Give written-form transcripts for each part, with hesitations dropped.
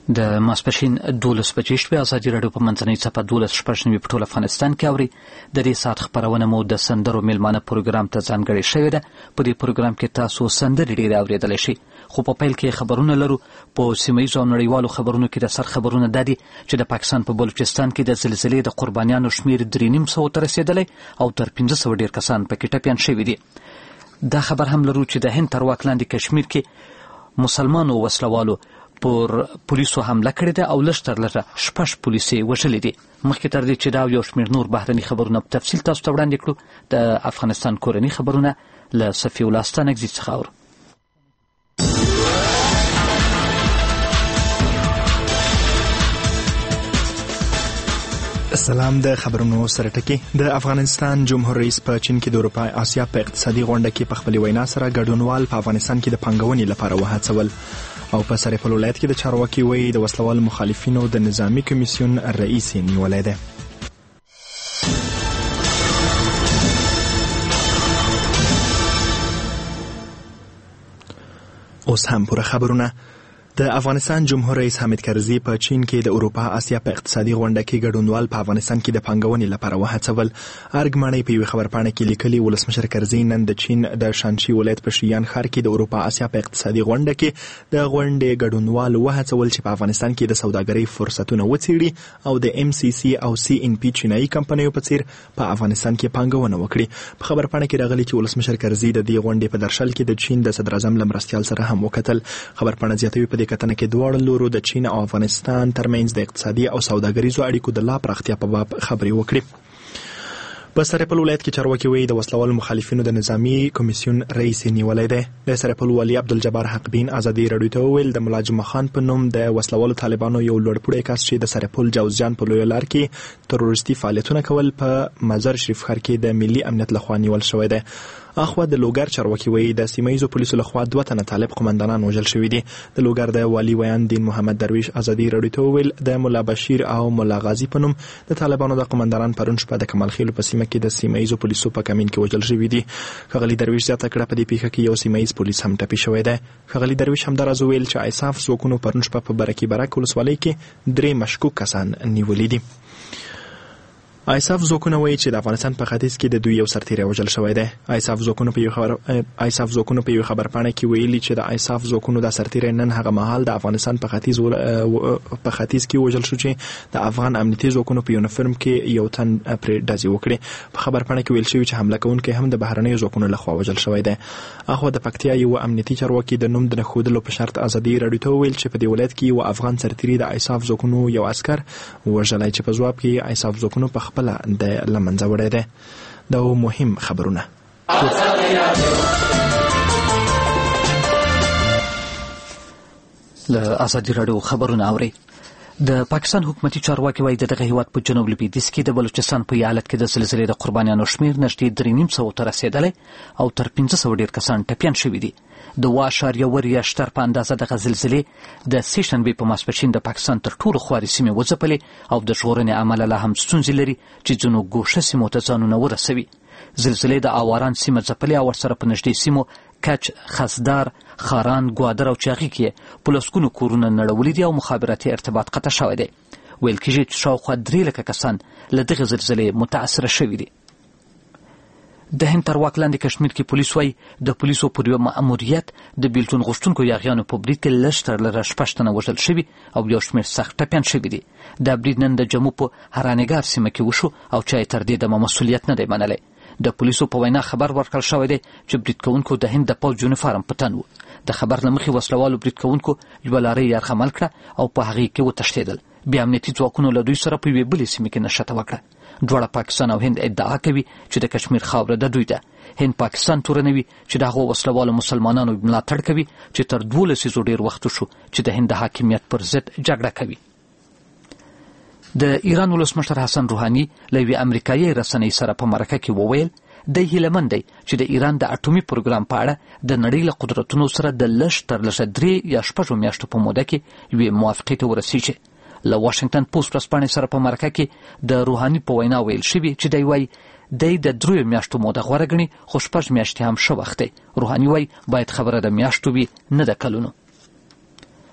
د ماسپښین 12 بجې شوې. ازادي راډیو په منځنۍ څپه 12:09 په ټول افغانستان کې اوري. د دې ساعت خبرونه مو د سندرو میلمانه پروګرام ته ځانګړې شوې ده. په دې پروګرام کې تاسو سندرې ډېرې اورېدلی شئ، خو په پیل کې خبرونه لرو. په سیمه‌ییزو او نړیوالو خبرونو کې د سر خبرونه دا دي چې د پاکستان په بلوچستان کې د زلزلې د قربانیانو شمېر 3,500 ته رسېدلی او تر 1500 ډېر کسان پکې ټپیان شوي دي. دا خبر هم لرو چې د هند تر واک لاندې کشمیر کې مسلمانو وسلوالو پر پولیسو حمله کړې ده او لږ تر لږه 6 پولیس یې وژلي دي. مخکې تر دې چې دا یو شمېر نور بهرني خبرونه په تفصیل تاسو ته وړاندې کړو، د افغانستان کورني خبرونه له صفي الله ستانکزي څخه اورو. سلام. د خبرونو سره ټکی. د افغانستان جمهور رئیس په چین کې د اروپا آسیا په اقتصادي غونډه کې په خپل وینا سره ګډونوال په افغانستان کې د پانګونې لپاره وهڅول او په سرپل ولایت کې د چارواکي وایي د وسلوال مخالفینو د نظامی کمیسیون رئیس نیولای دی. اوس هم پوره خبرونه. د افغانستان جمهور رئیس حامد کرزي په چین کې د اروپا آسیا په اقتصادي غونډه کې ګډونوال په افغانستان کې د پانګونې لپاره وهڅول. ارګمنۍ په یوه خبرپاڼه کې لیکلي ولسمشر کرزي نن د چین د شانشي ولایت په شیان ښار کې د اروپا آسیا په اقتصادي غونډه کې د غونډې ګډونوال وهڅول چې په افغانستان کې د سوداګرۍ فرصتونه وڅېړي او د MCC او CNP چینایي کمپنیو په څیر په افغانستان کې پانګونه وکړي. په خبرپاڼه کې راغلي چې ولسمشر کرزي د دې غونډې په درشل کې د چین د صدر اعظم له مرستیال سره هم وکتل. خبرپاڼه زیاتوي په کتنه کې دواړو لورو د چین او افغانستان ترمنځ د اقتصادي او سوداګریزو اړیکو د لا پراختیا په باب خبرې وکړي. په سرپل ولایت کې چارواکي وایي د وسلوال مخالفینو د نظامی کمیسیون رئیس نیولای دی. د سرپل والي عبدالجبار حقبین ازادي راډیو ته وویل د ملا جمعه خان په نوم د وسلوالو طالبانو یو لوړپوړی کس چې د سرپل جوزجان په لویه لار کې تروریستي فعالیتونه کول په مزار شریف ښار کې د ملي امنیت لخوا نیول شوی دی. اخوا د لوګر چارواکي وایي د سیمه‌ییزو پولیسو لخوا 2 تنه طالب قومندانان وژل شوي دي. د لوګر د والي ویان دین محمد درویش ازادي راډیو ته وویل د ملا بشیر او ملا غازی په نوم د طالبانو د قومندانان پرون شپه د کمال خیلو په سیمه کې د سیمه‌ییزو پولیسو په کمین کې وژل شوي دي. ښاغلي درویش زیاته کړه په دې پیښه کې یو سیمه‌ییز پولیس هم ټپي شوی دی. ښاغلي درویش همداراز وویل چې ایساف ځواکونو پرون شپه په برکي برک ولسوالۍ کې 3 مشکوک کسان نیولي دي. ایساف ځواکونه وایي چې د افغانستان په ختیځ کې د دوی یو سرتیری وژل شوی دی. ایساف ځواکونه په یو خبرپاڼه کې ویلي چې د ایساف ځواکونو د سرتیری نن هغه مهال د افغانستان په ختیځ کې وژل شو چې د افغان امنیتي ځواکونو په یونیفورم کې یو تن پرې ډزې وکړي. په خبرپاڼه کې ویل شوی چې حمله کوونکی هم د بهرنیو ځواکونو لخوا وژل شوی دی. اخوا د پکتیا یو امنیتي چارواکي د نوم د نښودلو په شرط ازادي راډیو ته ویل چې په دې ولایت کې یو افغان سرتیری د ایساف ځواکونو یو عسکر وژلی چې په ځواب کې ایساف ځواکونو په خپل د لمنځه وړی دی. دا مهم خبرونه. له ازادي راډیو خبرونه اورئ. د پاکستان حکومتي چارواکي وایي دغه هیواد په جنوب لویدیځ کې د بلوچستان په ایالت کې د زلزلې د قربانیانو شمېر نږدې 3,500 ته رسېدلی او تر 1500 ډېر کسان ټپیان شوي دي. د 7.1 په اندازه دغه زلزلې د سې شنبې په ماسپښین د پاکستان تر ټولو خوارې سیمې وځپلې او د ژغورنې عمله لا هم ستونزې لري چې ځینو ګوښه سیمو ته ځانونه ورسوي. زلزلې د آواران سیمه ځپلې او ورسره په نږدې سیمو کچ، خزدار، خاران، ګوادر او چاغي کې په لسګونو کورونه نړولي دي او مخابراتي ارتباط قطع شوی دی. ویل کېږي چې شاوخوا 3 لکه کسان له دغه زلزلې متاثره شوي دي. د هند تر واک لاندې کشمیر کې پولیس وایي د پولیسو پر یوه ماموریت د بیلتون غوښتونکو یاغیانو په برید کې لږ تر لږه 6 تنه وژل شوي او یو شمېر سخت ټپیان شوي دي. دا برید نن د جمو په هرانګار سیمه کې وشو او چا یې تر دې دمه مسؤلیت نه دی منلی. د پولیسو په وینا خبر ورکړل شوی دی چې برید کوونکو د هند د پوځ یونیفارم په تن و. د خبر له مخې وسلوالو برید کوونکو یوه لارۍ یرغمل کړه او په هغې کې وتښتېدل. بیا امنیتي ځواکونو له دوی سره په یوې بلې سیمې کې نښته وکړه. دواړه پاکستان او هند ادعا کوي چې د کشمیر خاوره د دوی ده. هند پاکستان تورنوي چې د هغو وسلوالو مسلمانانو ملاتړ کوي چې تر 12 لسیزو ډېر وخت شو چې د هند د حاکمیت پر ضد جګړه کوي. د ایران ولسمشر حسن روحاني له یوې امریکایي رسنۍ سره په مرکه کې وویل دی هیلهمند دی چې د ایران د اټومي پروګرام په اړه د نړۍ له قدرتونو سره د لږ تر لږه 3 یا 6 میاشتو په موده کې یوې موافقې ته ورسیږي. له واشنگټن پوسټ ورځپاڼې سره په مرکه کې د روحاني په وینا ویل شوي چې دی وایي دی د 3 میاشتو موده غوره ګڼي خو 6 میاشتې هم ښه وخت دی. روحاني وایي باید خبره د میاشتو وي نه د کلونو.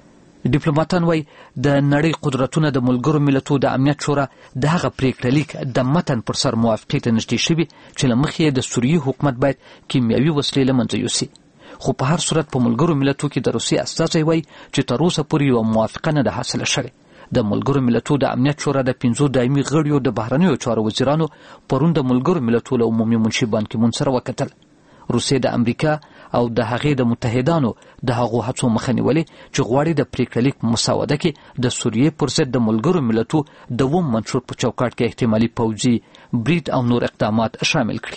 ډیپلوماټان وایي د نړۍ قدرتونه د ملګرو ملتونو د امنیت شورا د هغه پریکړه لیک د متن پر سر موافقې ته نږدې شوي چې له مخې د سوریې حکومت باید کیمیاوي وسلې له منځه یوسي. خو په هر صورت په ملګرو ملتونو کې د روسیې استازی وایي چې تر اوسه پورې یوه موافقه نه ده حاصله شوې. د ملګرو ملتونو د امنیت شورا د 5 دایمي غړیو د بهرنیو چارو وزیرانو پرون د ملګرو ملتونو عمومي منشي بان کی مون سره وکتل. روسیې د امریکا او د هغې د متحدانو د هغو هڅو مخه نیولې چې غواړي د پریکړه لیک مسوده کې د سوریې پر ضد د ملګرو ملتونو دوم منشور په چوکاټ کې احتمالي پوځي برید او نور اقدامات شامل کړي.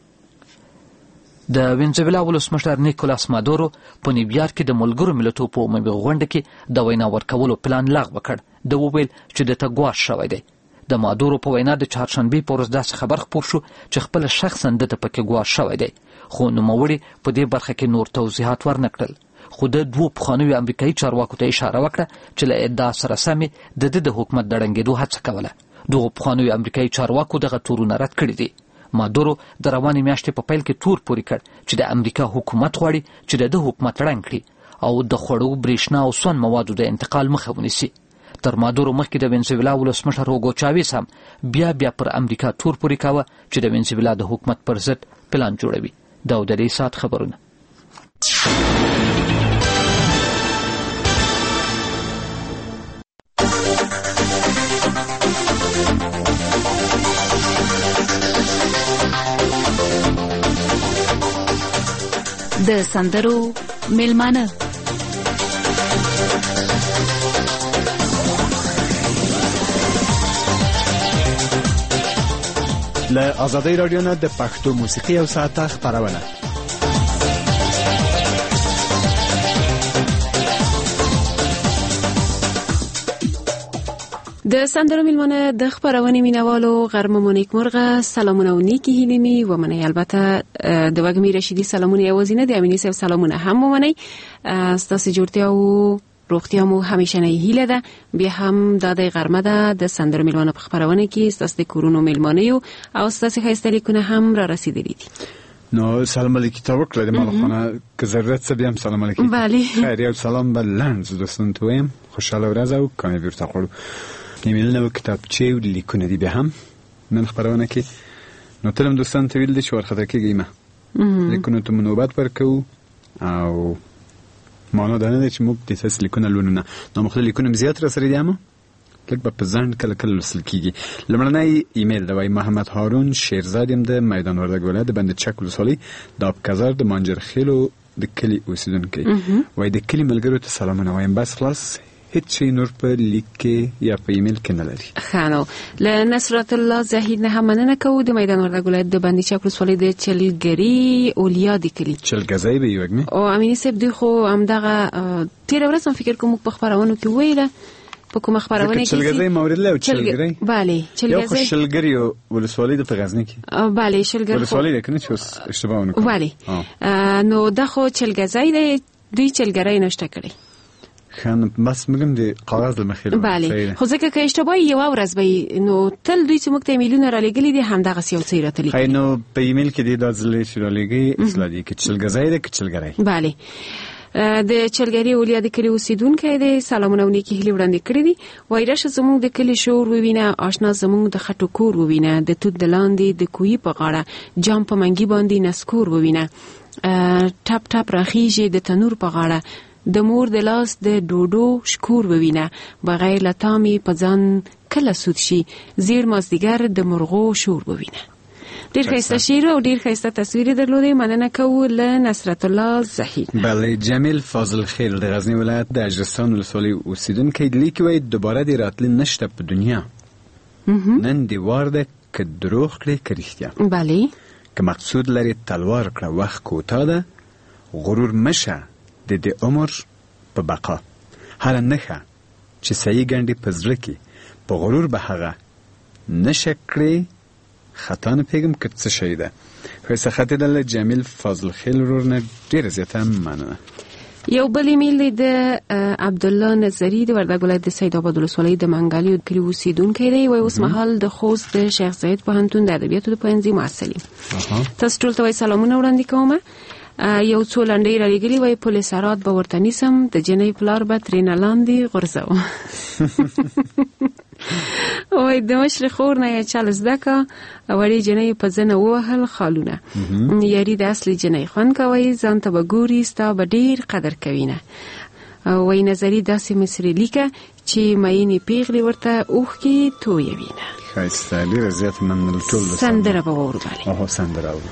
د وینزویلا ولسمشر نیکولاس مادورو په نیویارک کې د ملګرو ملتونو په عمومي غونډه کې د وینا ورکولو پلان لغوه کړ. د وویل چې د تګواش شوی دی. د مادورو په وینا د چهارشنبې په ورځ داسې خبر خپور شو چې خپل شخصا د پکې ګواښ شوی دی، خو نوموړي په دې برخه کې نور توضیحات ورنکړل. خو د 2 پخوانیو امریکایي چارواکو ته اشاره وکړه چې له ادعا سره سمې د حکومت د ړنګېدو هڅه کوله. دغو پخوانیو امریکایي چارواکو دغه تورونه رد کړي دي. مادورو د روانې میاشتې په پیل کې تور پورې کړ چې د امریکا حکومت غواړي چې د حکومت ړنګ کړي او د خوړو، برېښنا او سون موادو د انتقال مخه ونیسي. تر مادورو مخکې د وینزویلا ولسمشر هوګو چاویز هم بیا پر امریکا تور پورې کاوه چې د وینزویلا د حکومت پر ضد پلان جوړوي. دا د دې سات خبرونه. د سندرو میلمانه له آزادۍ رادیو نه د پښتو موسیقي او ساعته خبرونه. د سندرو میلمانه د خبرونې مینوالو غرمه مو نیکمرغه، سلامونه او نیکی هیلې می ومنئ. البته د وګمی رشیدي سلامونه یوازې نه د امینی صاحب سلامونه هم ومنئ. ستاسو جوړتیا او روغتیا مو همیشه نه هیله ده. بیا هم د غرمه ده د سندرو میلمانه په خبرونه کې ستاسو د کورونو میلمانه یو او ستاسو خیسته لیکونه هم را رسیدلي دي. نو سلام علیکم تا وکړه د مالخانه که ضرورت څه بیا سلام علیکم. بله خیر یو سلام بل لنز دوستان ته وایم خوشاله ورځ او کامه بیرته خورو. ایمیلونه او کتابچې او لیکونه دي بیا هم نن خبرونه کې. نو تلم دوستان ته ویل دي چې ورخه کېږي ما لیکونه ته نوبت ورکو او مانو دا نه چې موږ د تاسو لیکونه لونونه نو مخکې لیکونه زیات را سره دي اما لکه په ځان کله کله وصل کیږي. لمړنۍ ایمیل دا وای محمد هارون شیرزادیم د میدان وردګ ولایت د بند چک ولسوالۍ د ابکزار د مانجرخیلو د کلی اوسیدونکو وای د کلی ملګرو ته سلامونه وایم. بس خلاص هیڅ شي نور په لیک کې یا په ایمیل کې نه لري. خانو له نصرت الله زهید نه هم مننه کوو د میدان وردګ ولایت د بند چک ولسوالۍ د چلګری اولیا د کلی چلګزای به یوګمه او امینی صاحب دوی خو هم دغه تیر ورځ هم فکر کوم په خبرونو کې ویله په کومه خبرونه کې چلګزای مورد له چلګری bale چلګزای یو چلګری ولسوالۍ د غزنی کې bale چلګری ولسوالۍ ده کنه چې اشتباه ونه bale نو دا خو چلګزای دی دوی چلګری نشته کړی خان بس مګم دی قواز المخیل bale خو ځکه که اشتباه یو ورځ به نو تل دوی چې موږ ته ایمیلونه را لګلې دي هم دغه سیو څیره تللی خای نو په ایمیل کې دی د ځلې چې را لګي اصله دي کې چلګزای ده کې چلګری bale د چلګری اولیا د کلی اوسیدونکو دی سلامونه او نیکی هیلې وړاندې کړې دي. وایرش زموږ د کلی شور ووینه آشنا زموږ د خټو کور ووینه د توت د لاندې د کوی په غاړه جام په منګي باندې نسکور ووینه ټپ ټپ راخیږي د تنور په غاړه د مور د لاس د ډوډو شکور ووینه بغیر لتامي په ځان کله سود شي زیر مازدیګر د مرغو شور ووینه. ډیر ښایسته شعر او ډیر ښایسته تصویر درلودې. مننه کوو له نصرت الله زهید. بله جمیل فاضل خیل د غزنی ولایت د اجرستان ولسوالۍ اوسیدونکی لیکي وایي دوباره د راتلو نشته په دنیا نن دی وار ده که دروغ کړې که رښتیا. بله که مقصود لري تلوار کړه وخت کوتاه ده غرور مشه د دې عمر په بقا هر نخه چې صحیح ګڼي په زړه کې په غرور به هغه نشه کړې خطا نه پیغام کړ څه شي ده. خو خطه د جمیل فاضل خیل ورنه ډیر زیاته مننه. یو بل ایمیل د عبد الله نظری د وردګ ولایت د سید آباد ولسوالۍ د منګالی کلی اوسیدونکی دی. وای اوس مهال د خوست د شیخ زاید پوهنتون د ادبیاتو د پوهنځي محصل. تاسو ټول ته سلامونه وړاندې کوم. یو څو لنډۍ را لېږلي وای پل سرات به ورته نیسم د جنۍ پلار به ترېنه لاندې غورځوم. وای د مشر خور نه یې چل زده که وړې جنۍ په زنه ووهل خالونه یاري د اصلي جنۍ خوند کوي ځان ته به ګوري ستا به ډېر قدر کوي نه. وای نظري داسې مصري لیکه چې مینې پیغلې ورته اوښکې تویوي نه. ښایسته ډېره زیات منل ټول سندره به واورو. بله سندره اورو.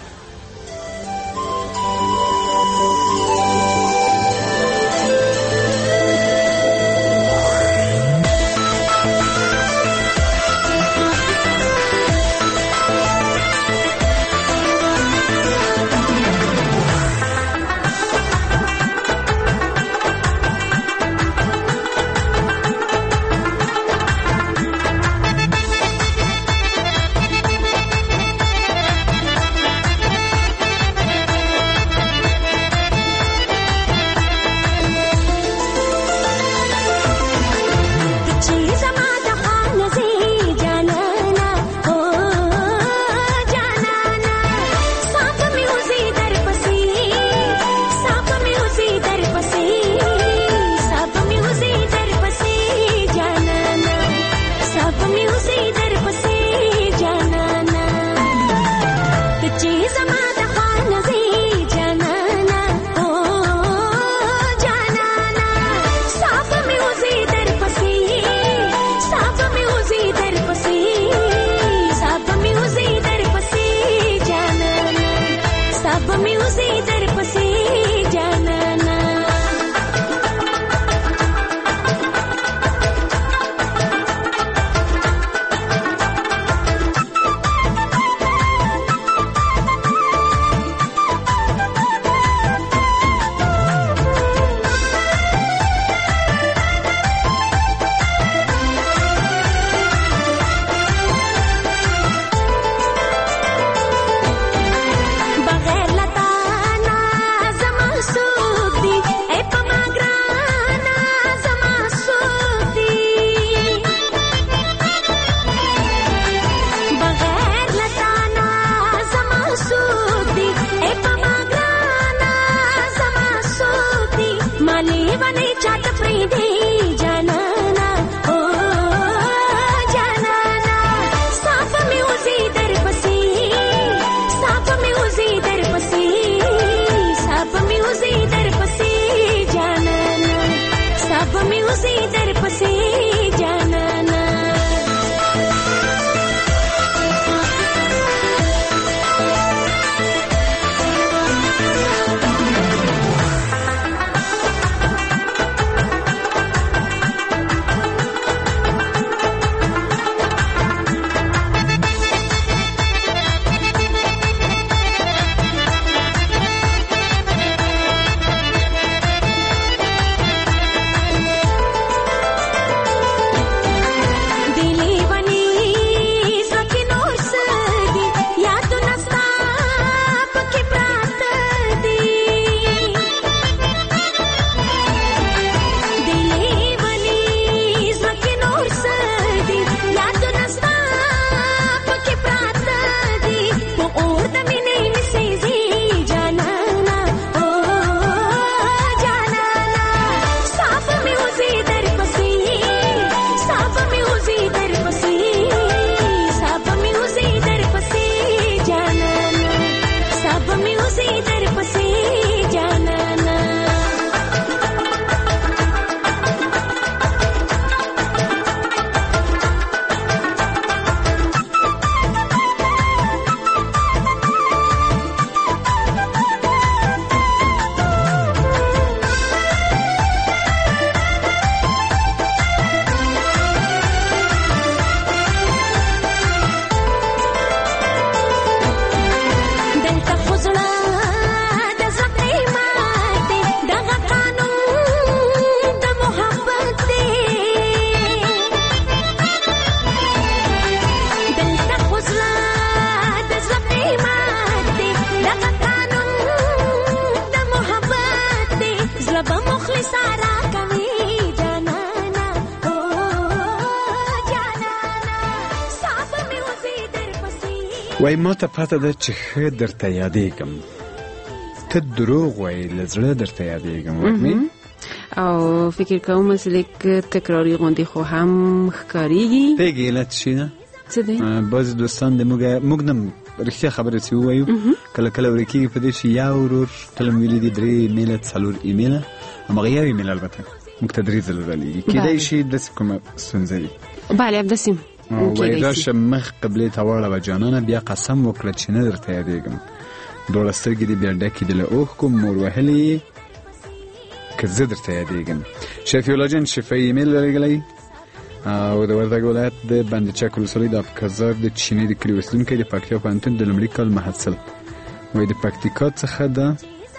وای ما ته پته ده چې ښه درته یادېږم ته دروغ وایي لزړه درته یادېږم وګمې او فکر کوم چې لیک تکراری غوندي خو هم ښکاریږي پیږي علت شي نه څه دی بعضې دوستان د موږ نه رښتیا خبره چې ووایو کله کله ورکېږي په دې چې یا ورور تل مې ویلي دي 3 ایمیله 4 ایمیله همغه یو ایمیل البته موږ ته 3 ځله رالیږي کېدای شي داسې کومه ستونزه وي بله همداسې وایي راشه مخ قبلې ته واړوه جانانه بیا قسم وکړه چې نه درته یادېږم دواړه سترګې دې بیا ډکې دي له اوښکو مور وهلې که زه درته یادېږم شفیع الله جان شفیع ایمیل رالیږلی او د وردګ ولایت د بند چک ولسوالۍ د افکزار د چینې د کلي اوسېدونکی د پکتیا پوهنتون د لومړي کال محصل وایي د پکتیکا څخه د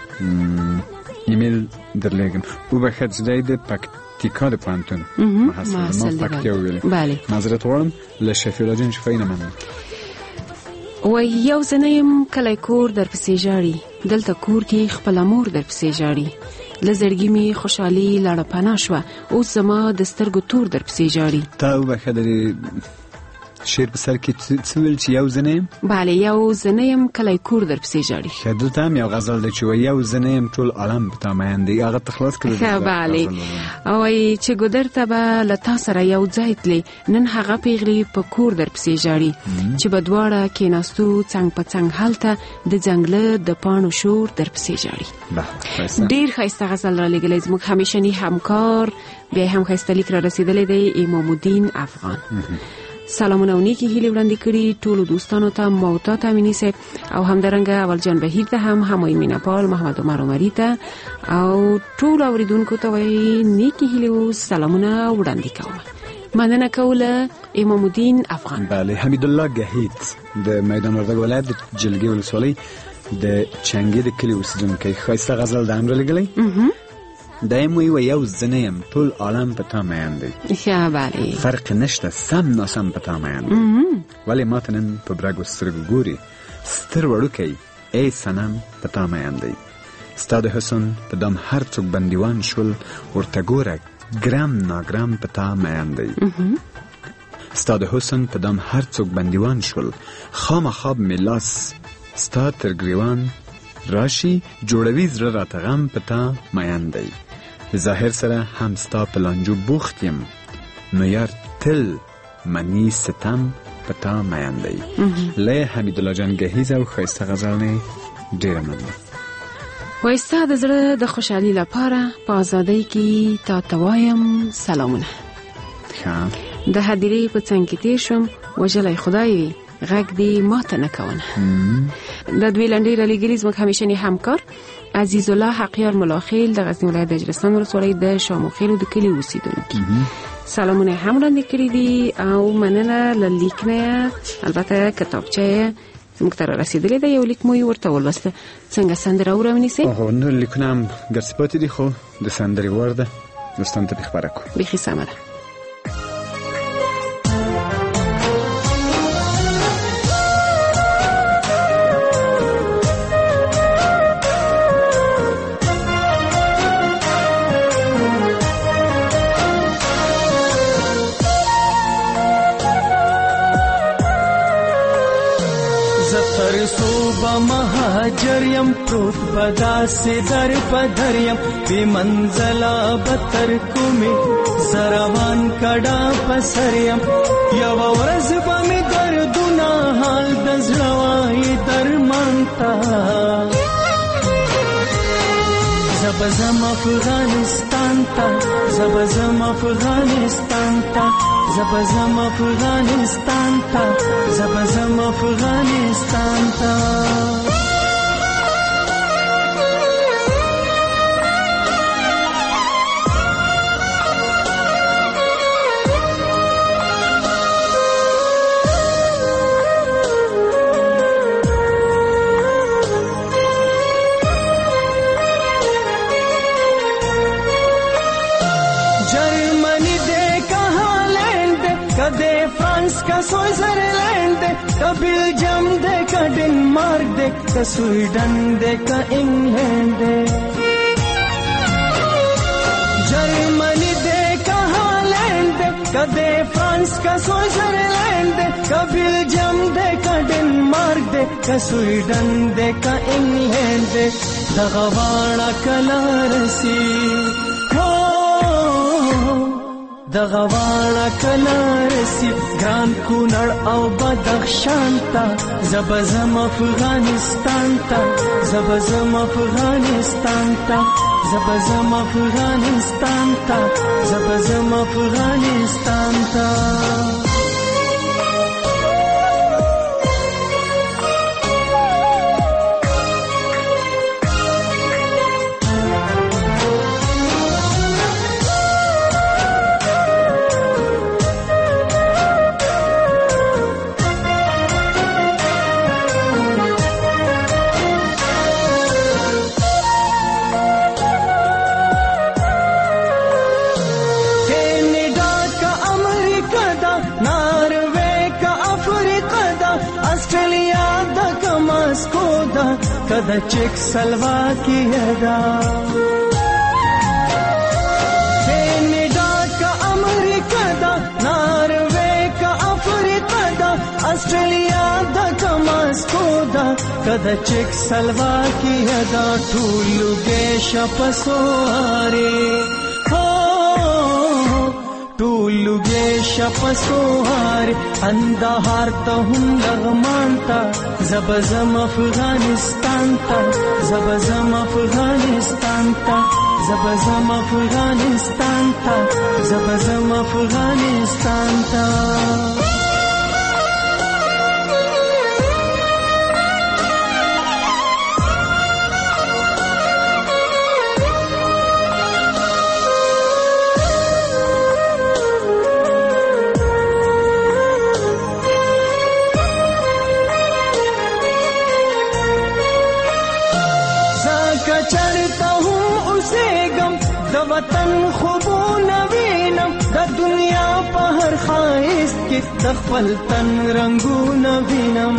ایمیل درلیږم وبخښه چې دی د پکتیکا د پوهنتون محصل ما پکتیا وویلې معذرت غواړم له شفیع الله جان شفیع نه مننه وایي یو زه نه یم کلی کور درپسې ژاړي دلته کور کې خپله مور درپسې ژاړي له زړګي مې خوشحالي لاړه پناه شوه اوس زما د سترګو تور درپسې ژاړي تا وبخښه د شعر په سر کې څه ویل چې یو زه نه یم بله یو زه نه یم کلی کور درپسې ژاړي ښه دلته هم یو غزل دی چې وایي یو زه نه یم ټول عالم په تا میین دی هغه ته خلاص کړه ښه بلې وایي چې ګودر ته به له تا سره یو ځای تلې نن هغه پیغلې په کور درپسې ژاړي چې به دواړه کېناستو څنګ په څنګ هلته د ځنګله د پاڼو شور درپسې ژاړي ډېر ښایسته غزل را لېږلی زموږ همیشني همکار بیا هم ښایسته لیک را رسېدلی دی امام الدین افغان سلامونه او نیکی هیلې وړاندې کړي ټولو دوستانو ته محتاط امینی صاحب او همدارنګه اول جان بهیر ته هم همای میناپال محمد عمر عمری ته او ټولو اوریدونکو ته وایي نیکی هیلې او سلامونه وړاندې کوم مننه کوله امام الدین افغان بله حمید الله گهید د میدان وردګ ولایت د جلگې ولسوالۍ د چنګې د کلي اوسېدونکی ښایسته غزل د هم رالیږلی دایم وی یو زه نه یم ټول عالم په تا میین دی ښه بلې فرق نشته سم ناسم په تا میین دی ولې ما ته نن په برګو سترګو ګوري ستر وړوکی ای صنم په تا میین دی ستا د حسن په دام هر څوک بندیوان شول ورته ګوره ګرم ناګرم په تا میین دی ستا د حسن په دام هر څوک بندیوان شول خامخا مې لاس ستا تر ګریوان راشي جوړوي زړه راته غم په تا میین دی ظاهر سره هم ستا په لانجو بوخت یم نو یار تل منی ستم په تا میین دی له حمیدالله جان گهیز او ښایسته غزل نه ډېره مننه وایي ستا د زړه د خوشحالي لپاره په ازادۍ کې تا ته وایم سلامونه د هدیرې په څنګ کې تېر شوم وژلی خدای وي غږ دې ماته نه کوونه د دوی لنډۍ رالیږلي زموږ همیشني همکار عزیز الله حقیار ملاخیل د غزنی ولایت د اجرستان ولسوالۍ د شاموخیلو د کلي اوسېدونکي سلامونه هم وړاندې کړي دي او مننه له لیک نه البته کتابچه یې زموږ ته رارسېدلی ده یو لیک مو یې ورته ولوسته څنګه سندره ورونیسئ نور لیکونه هم ګرځې پاتې دي خو د سندرې وړ ده دوستانو ته پرې خپره کړو بیخي سمه ده مهاجریم پروت بدا سے در پدریم بی منزلا بتر کومی زروان کڑا پسریم یو ورځ بمی دردونا حال دزلوائی درمانتا زبزم افغانستان تا زبزم افغانستان تا زبزم افغانستان تا زبزم افغانستان تا का स्विट्जरलैंड का बेल्जियम दे का डेनमार्क दे का स्वीडन दे का इंग्लैंड दे जर्मनी दे का हॉलैंड दे का दे फ्रांस का स्विट्जरलैंड दे का बेल्जियम दे का डेनमार्क दे का स्वीडन दे का इंग्लैंड दे دغه واړه کله رسی دغه واړه کله رسی ګران کونړ او بدخشان ته زبزم افغانستان ته زبزم افغانستان ته زبزم افغانستان ته زبزم افغانستان ته کدا چیک سلواکیه دا کینیڈا کا امریکا دا ناروے کا افریقا دا آسٹریلیا دا کا ماسکو دا کدا چیک سلواکیه دا ټولو ګیش پسواره ټولو ګیش پسواره اندهار ته هم لغمان ته زبزم افغانستان ته زبزم افغانستان ته زبزم افغانستان ته زبزم افغانستان ته وطن خوبونه وینم د دنیا په هر خایست کې د خپل تن رنگونه وینم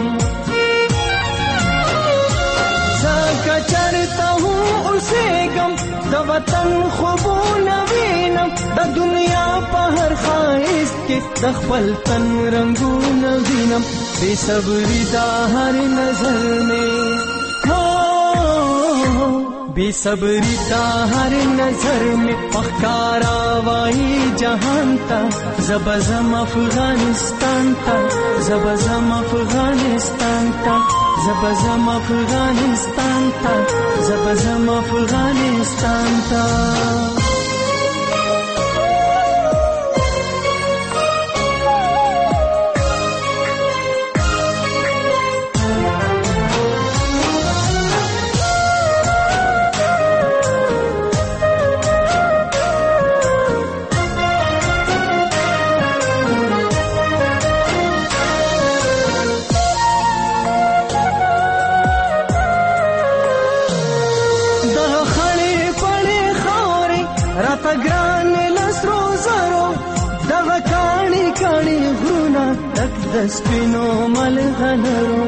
زکه چرته هم اوسېږم د وطن خوبونه وینم د دنیا په هر خایست کې د خپل تن رنگونه وینم بې صبري دا هر نظر مې بے صبری تا ہر نظر میں پخکارا وائی جہان تا زبزم افغانستان تا زبزم افغانستان تا زبزم افغانستان تا زبزم افغانستان تا دسپینو ملغنرو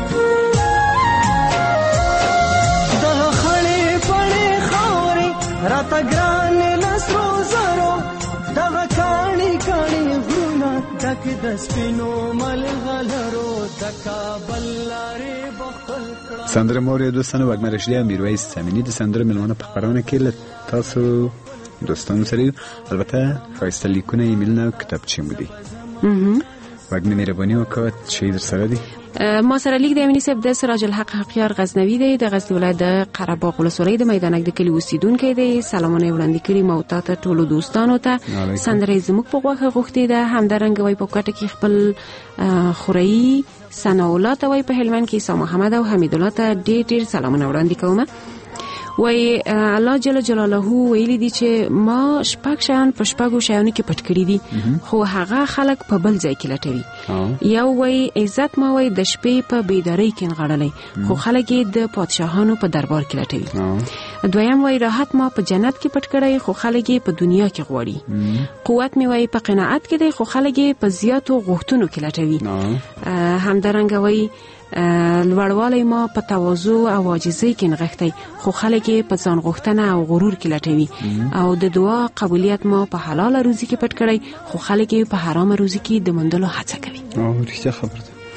د خړې پړې خاورې راته ګران لسرو زرو د وکاڼي کاڼي غرونه ډک دسپینو ملغنرو د کابل لارې بخل کړه. سندره مورې دوستانو وګمه رشیدی میرویس سامینی د سندره ملمانه په خبرونه کې له تاسو دوستانو سره البته ښایسته لیکونه ایمیلونه کتابچې مو دي وګمه مهرباني وکړه چې در سره دي. ما سره لیک د امینی صاحب د سراج الحق حقیار غزنوی دی د غزنی ولایت د قره باغ ولسوالۍ د میدانک د کلی اوسیدونکو دی. سلامونه وړاندې کړي مو ته ټولو دوستانو ته. سندره زموږ په غوښه غوښتي ده همدارنګ وای په کوټه کې خپل خورئی ثنا الله ته وای په هلمند کې عیسی محمد او حمید الله ته ډېر سلامونه وړاندې کوم. وای الله جل جلاله ویلي دي چې ما شپږ شیان په شپږو شیانو کې پټ کړی دي خو هغه خلک په بل ځای کې لټوي. یو وای عزت ما وای د شپې په بیداری کې نغړلې خو خلک د پادشاهانو په دربار کې لټوي. دویم وای راحت ما په جنت کې پټ کړی خو خلک په دنیا کې غواړي. قوت می وای په قناعت کې دی خو خلک په زیاتو غوښتنو کې لټوي. همدارنګ وای لوړوالی ما په تواضع او عاجزۍ کې نغښتی خو خلک په ځان غوښتنه او غرور کې لټوي. او د دعا قبولیت ما په حلاله روزي کې پټ کړی خو خلک په حرامه روزي کې د موندلو هڅه کوي. رښتیا خبره ده.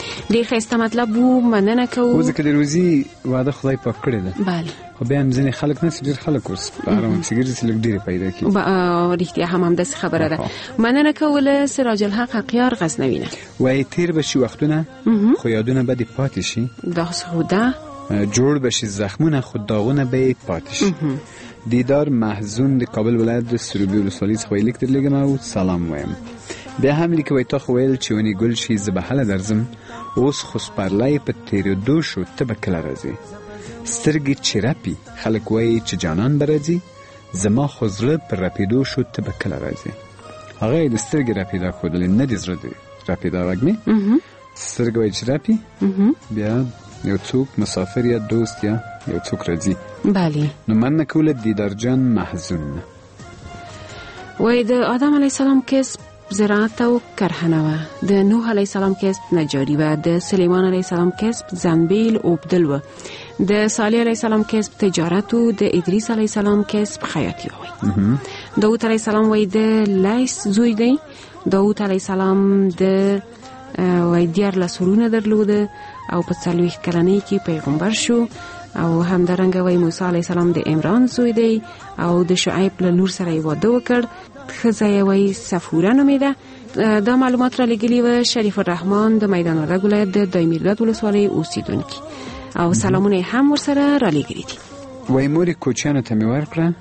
ډیر ښایسته مطلب وو. مننه کوو. ځکه د روزي واده خدای پاک کړی ده. بله. خو بیا هم ځینې خلک نه ډېر خلک اوس په ارام سګرټ چې لږ ډېرې پیدا کړي. رښتیا هم همداسې خبره ده. مننه کوو له سراج الحق اقیار غزنوي نه. وایي تېر به شي وختونه خو یادونه به دې پاتې شي. داسې خو ده. جوړ به شي زخمونه خو داغونه به یې پاتې شي. دیدار محزون د کابل ولایت د سروبي ولسوالۍ څخه لیک درلېږم او سلام وایم. بیا هم لیکوي تا خو ویل چې ونې ګل شي زه به هله درځم، اوس خو سپرلی په تېرېدو شو ته به کله راځې. سترګې چې رپي خلک وایي چې جانان به راځي، زما خو زړه پر رپېدو شو ته به کله راځې. هغه یې د سترګې رپېدا ښودلې نه د زړه د رپېدا غږ مې. سترګې وایي چې رپي بیا یو څوک مسافر یا دوست یا یو څوک راځي. بله. نو مننه کوو له دیدار جان محزون. وایي د آدم علیه السلام کسب زراعت او کرهنه و، د نوح علیه السلام کسب نجاری و، د سلیمان علیه السلام کسب زنبیل اوبدل و، د صالح علیه السلام کسب تجارت و، د ادریس علیه السلام کسب خیاطی و. داود علیه السلام وایي د لیس زوی دی. داود علیه السلام د وایي 14 ورونه درلوده او په 40 کلنۍ کې پیغمبر شو. او همدارنګه وایي موسی علیه السلام د عمران زوی دی او د شعیب له لور سره یې واده وکړ. ښځه یې وایي صفوره نومېده. دا معلومات را لېږلي و شریف الرحمن د میدان وردګ ولایت د دایمیرداد ولسوالۍ اوسېدونکي او سلامونه یې هم ورسره را لېږلي دي. وایي مورې کوچیانو ته مې ورکړه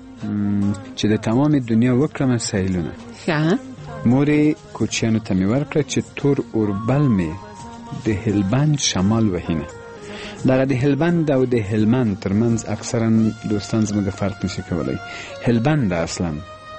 چې د تمامې دنیا وکړم سیلونه. ښه. مورې کوچیانو ته مې ورکړه چې تور اوربل مې د هلبند شمال وهینه. دغه د هلبند او د هلمند ترمنځ اکثرا دوستان زموږ فرق نشي کولی. هلبند اصلا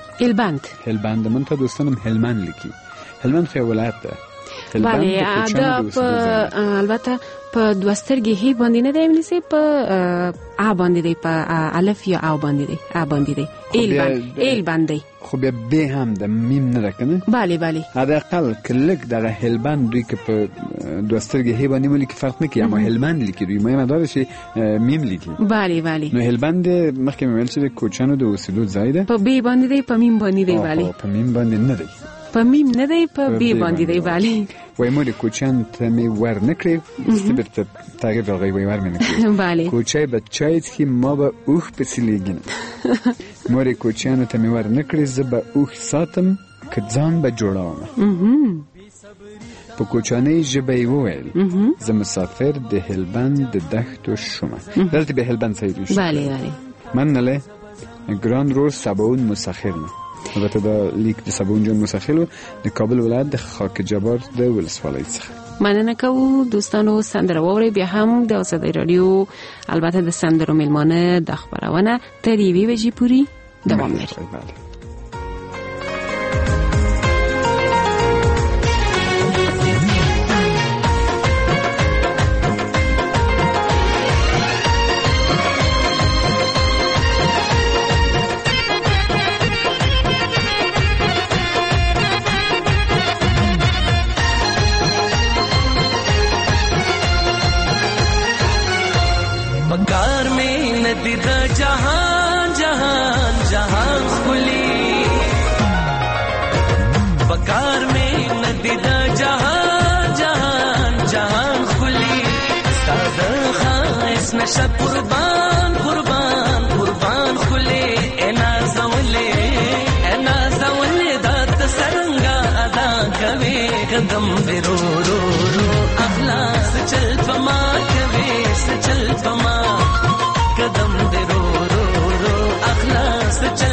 هلبند من ته دوستانم هلمند لیکي. هلمند خو ولایت ده. بله. دا په البته په دوه سترګې هی باندې نه دی انګلیسي، په ا باندې دی، په الف یا او باندې دی، ا باندې دی. ایل باندې خو بیا به هم د میم نه راکنه. بله. حداقل کلک دغه هلبند دوی که په دوه سترګې هی باندې ملي فرق نه کوي، اما هلمند لیکي دوی مهم داره چې میم لیکي. بله. نو هلبند مخکې مې ویل چې د کوچانو د اوسېدو ځای ده. په بی باندې دی، په میم باندې دی. بله. په میم باندې نه دی، په میم نه دی، په بی باندې دی. بله. وای مورې کوچیان ته مې ور نه کړې ستبر ته تغییر راغی. وای ور مې نه کړې. بله. کوچی به چای څښي ما به اوښ پسې لیږم. مورې کوچیانو ته مې ور نه کړې زه به اوښ ساتم که ځان به جوړوم. په کوچانۍ ژبه یې وویل زه مسافر د هلبند د دښتو شومه. دلته به هلبند صحیح شو. بله. مننه ګران رور سباون مسخر نه. البته دا لیک د سباون جان مسخر د کابل ولایت د خاک جبار د ولسوالۍ څخه. مننه کوو دوستانو. سندره واورئ. بیا هم د آزادۍ رادیو البته د سندرو میلمانه د خبرونه تر 1 بجې پورې دوام لري. بکار میں ندی دا جہان جہان جہان کھلی، بکار میں ندی دا جہان جہان جہان کھلی، سادہ خاص نشہ قربان قربان قربان کھلے، اے نازولے دات سرنگا ادا کوے، قدم بے رو رو رو اخلاص چل پما کوے، چل پما قدم دے رو رو رو اخلاص چل